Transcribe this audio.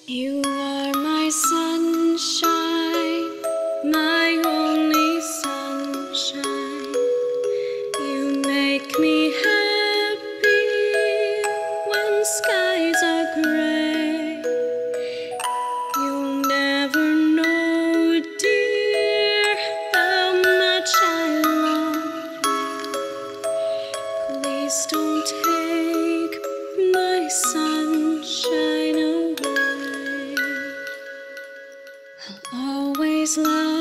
You are my sunshine, my only sunshine. You make me happy when skies are gray. You'll never know, dear, how much I love you. Please don't take my sunshine away. I'll always love